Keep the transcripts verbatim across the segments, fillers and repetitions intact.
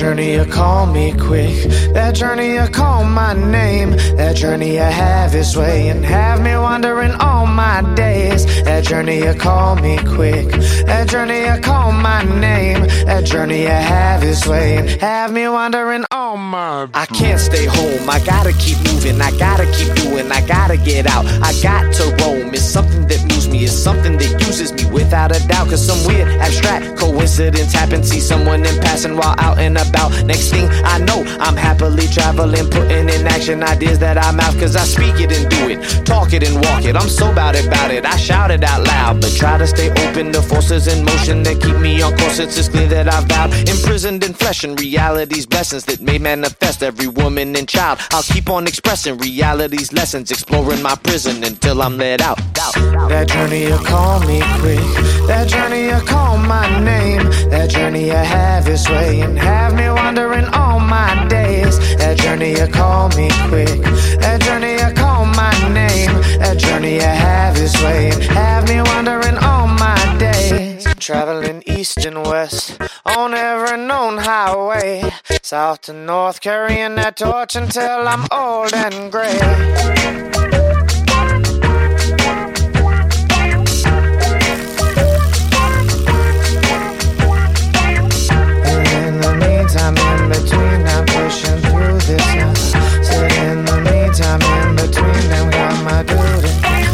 journey you call me quick, that journey you call my name, that journey you have its way and have me wandering all my days. That journey you call me quick, that journey you call my name, that journey you have its way and have me wandering all my days. I can't stay home, I gotta keep moving, I gotta keep doing, I gotta get out, I got to roam. It's something that moves me, it's something that uses me without a doubt. Cause some weird abstract coincidence happened, see someone in passing while out and about. Next thing I know, I'm happily traveling, putting in action ideas that I mouth. Cause I speak it and do it, talk it and walk it. I'm so bout it, bout it, I shout it out loud. But try to stay open to forces in motion that keep me on course. It's clear that I've vowed, imprisoned in flesh and reality's blessings that may manifest every woman and child. I'll keep on expressing reality's lessons, exploring my prison until I'm let out. That journey you call me quick, that journey you call my name, that journey you have its way and have me wandering all my days. That journey you call me quick, that journey you call my name, that journey you have its way and have me wandering all my days. Traveling east and west on every known highway, south to north, carrying that torch until I'm old and gray. I'm in between, I'm pushing through this now. Said in the meantime, in between them, got my duty.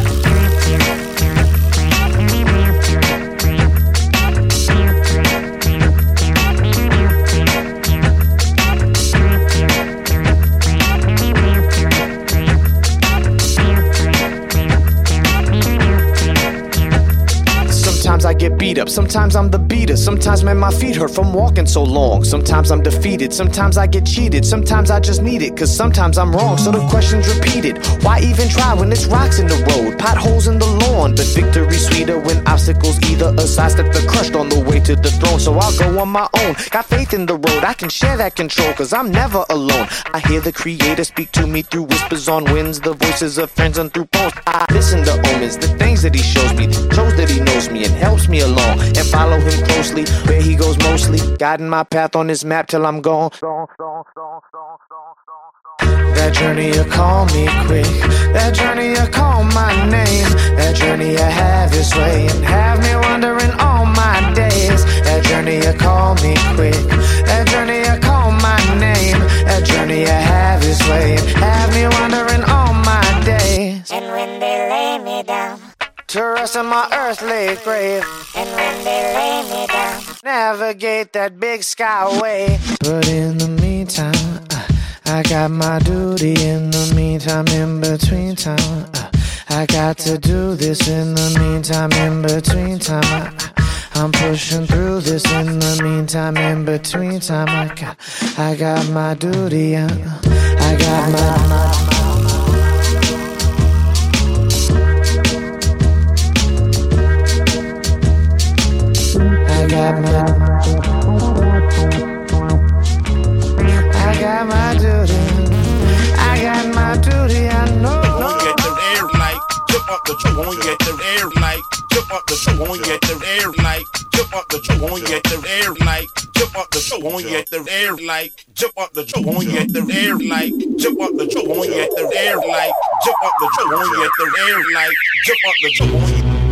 Sometimes I get beat up, sometimes I'm the beater. Sometimes, man, my feet hurt from walking so long. Sometimes I'm defeated, sometimes I get cheated. Sometimes I just need it, cause sometimes I'm wrong. So the question's repeated, why even try when it's rocks in the road, potholes in the lawn? But victory's sweeter when obstacles either a sidestep or crushed on the way to the throne. So I'll go on my own, got faith in the road, I can share that control, cause I'm never alone. I hear the creator speak to me through whispers on winds, the voices of friends and through poems. I listen to omens, the things that he shows me, shows that he knows me and helps me along, and follow him closely where he goes mostly, guiding my path on his map till I'm gone. That journey you call me quick, that journey you call my name, that journey you have its way and have me wandering all my days. That journey you call me quick, that journey you call my name, that journey you have its way and have me wandering all my days. And when they lay me down to rest in my earthly grave, and when they lay me down, navigate that big skyway. But in the meantime, uh, I got my duty. In the meantime, in between time, uh, I got to do this. In the meantime, in between time, uh, I'm pushing through this. In the meantime, in between time, I got, I got my duty. Uh, I got my, my I got my, I got my duty, I got my duty, I know. Won't get the air like, jump up the tree, won't get the air like, jump up the tree, won't get the air like, jump up the tree, won't get the air like, jump up the tree, won't get the air like, jump up the tree, won't get the air like, jump up the tree, won't get the air like, jump up the tree, won't get the air like, jump up the tree, won't get